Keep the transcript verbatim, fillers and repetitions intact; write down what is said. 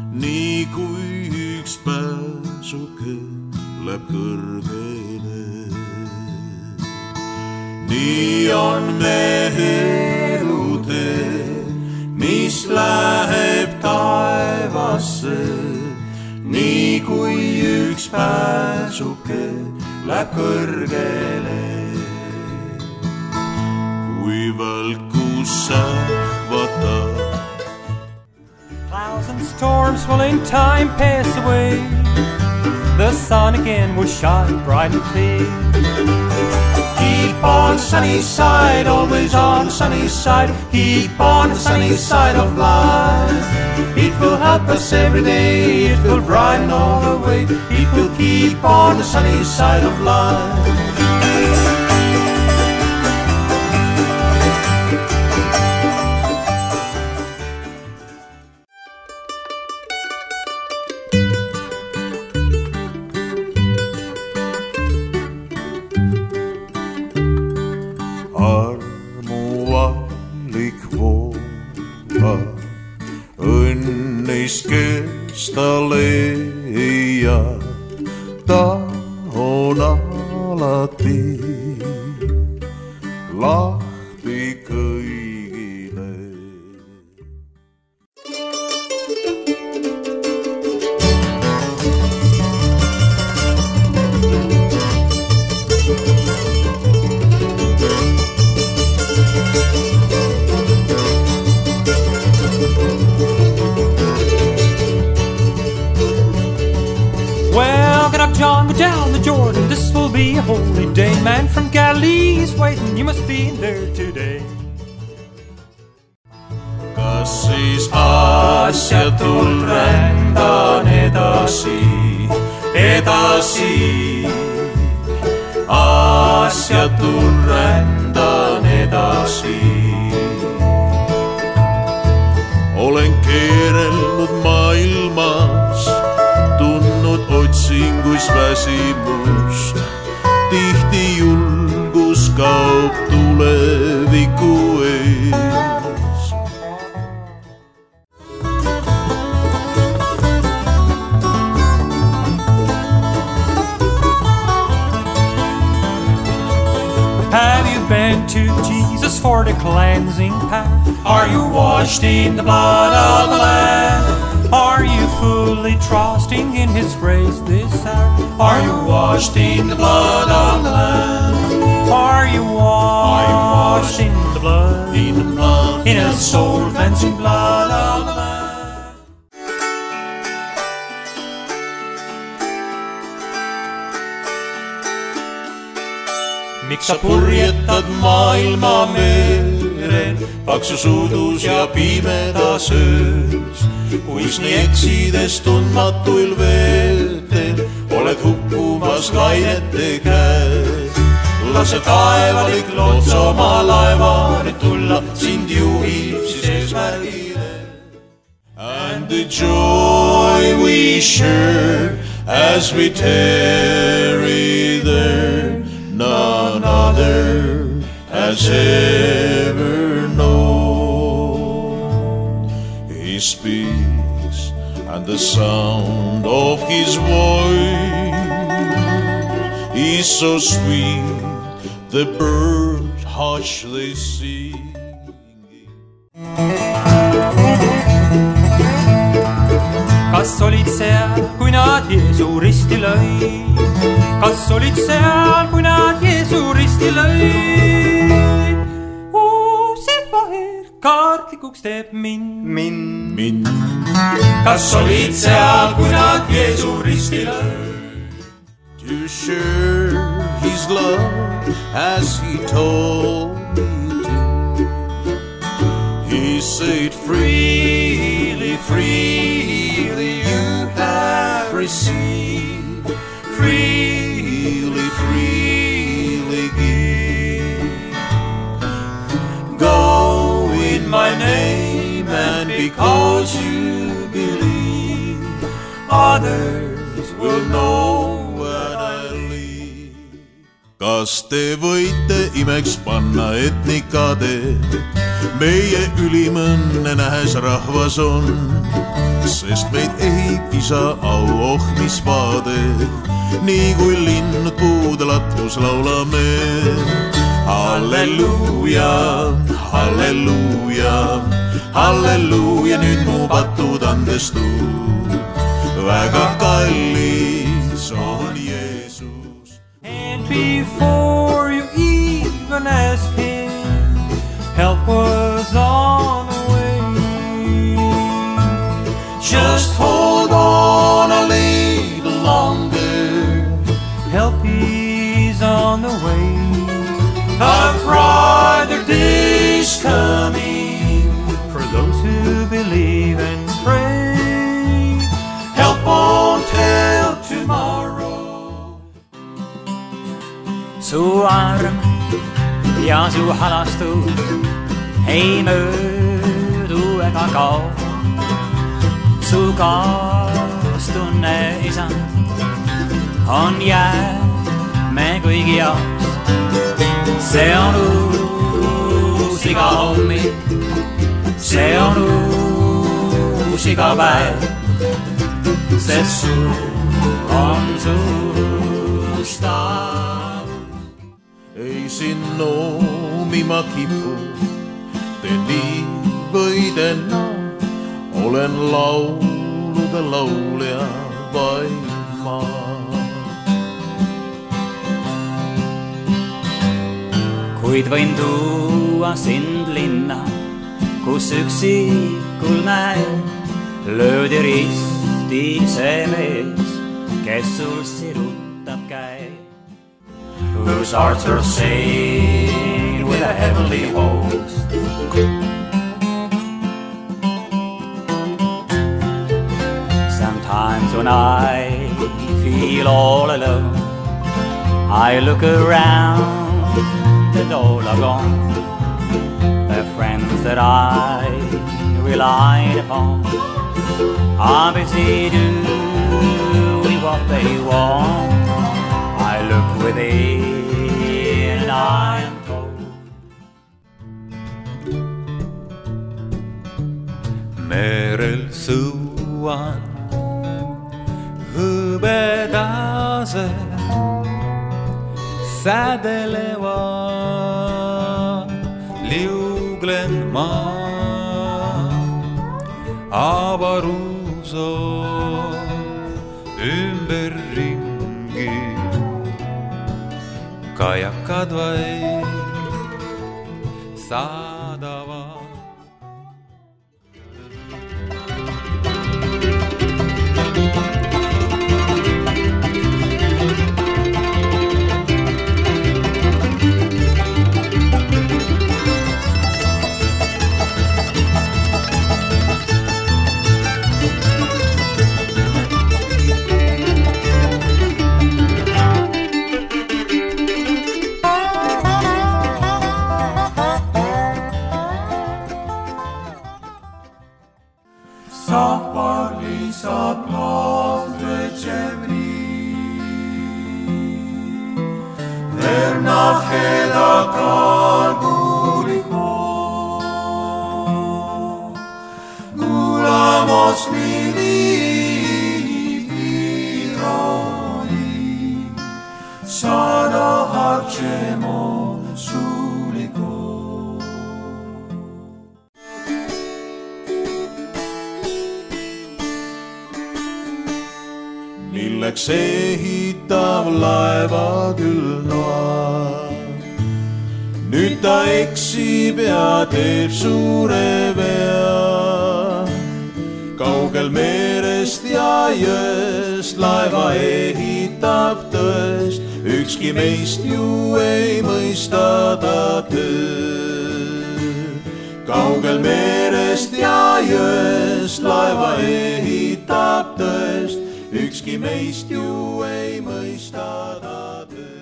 nii kui üks pääsuke läheb kõrgele. Nii on mehe elutee, mis läheb taevasse, nii kui üks pääsuke läheb kõrgele. Kui valkus sähvatab, clouds and storms will in time pass away. The sun again will shine bright and clear. Keep on the sunny side, always on the sunny side. Keep on the sunny side of life. It will help us every day, it will brighten all the way. It will keep on the sunny side of life. Armuvallik voova, õnneist kesta leia, ta on alati lahti kõigile. Well, get up, John, go down the Jordan. This will be a holy day. Man from Galilee is waiting. You must be there today. Kas siis asjatul rändan edasi, edasi? Asjatul rändan edasi. Olen keerelnud maailmas, tundnud otsinguis väsimust. Tihti julgus kaob tuleviku ees. Have you been to Jesus for the cleansing path? Are you washed in the blood of the Lamb? Are you fully trusting in His grace this hour? Are you washed in the blood of the Lamb? Are you washed in the blood, in the blood, in the soul cleansing blood of the Lamb? Miks sa purjetad maailma merel, paksus udus ja pimedas öös? Kuis nii eksides tundmatuil veetel, oled hukkumas kainete käes. Lase taevalik loots oma laevani tulla, sind juhib siis eesmärgile. And the joy we share as we tarry there, none other has ever known. He speaks, and the sound of His voice is so sweet, the birds hush they sing. Kas olid seal, kui nad Jeesu risti lõi? Kas olid seal, kui nad Jeesu risti lõi? See vaher kaartlikuks teeb mind. Mind. Mind. Kas olid seal, kui nad Jeesu risti lõi? To share His love as He told me to. He said freely, freely you have received, freely, freely give. Go in my name, and because you believe, others will know when I leave. Kas te võite imeks panna etnikade, meie ülimõnne nähes rahvas on, sest meid mõisa auohmispaade, nii kui linnud puude latvus laulame. Halleluuja, halleluuja, halleluuja, nüüd mu patud andestud. Väga kallis on Jeesus. And before you even ask him, help was on the way. Just hold on a little longer. Help is on the way. A brighter day's coming For those who believe and pray. Help won't tell tomorrow. Su arm ja su halastus ei möödu ega kao. Su kaastunne, isand, on jääme kõigi jaoks. See on uus iga hommik, see on uus iga päev, sest su on suustav. Ei siin noomima kipu, teen nii või teen naa, olen laulude laulja vaid ma. Kuid võin tuua sind linna, kus üksikul näed, löödi risti see mees, kes sul sirutab käe. Whose hearts are saved with a heavenly host. Sometimes when I feel all alone, I look around and all are gone. The friends that I relied upon are busy doing what they want. I look within and I am told Merel sõuan hõbedase sädeleva, liuglen ma avaruus on ümberringi. Kajakad vaid saadavad. Sapar lisab laasve cemri, Vernav heda kalguliko, Gulamos milid vironi, Sada harcemo suliko. Milleks ehitav laeva küll noa, nüüd ta eksib ja teeb suure vea. Kaugel merest ja jõest laeva ehitab tõest, ükski meist ju ei mõista ta töö. Kaugel merest ja jõest laeva ehitab tõest, ükski meist ju ei mõista ta töö.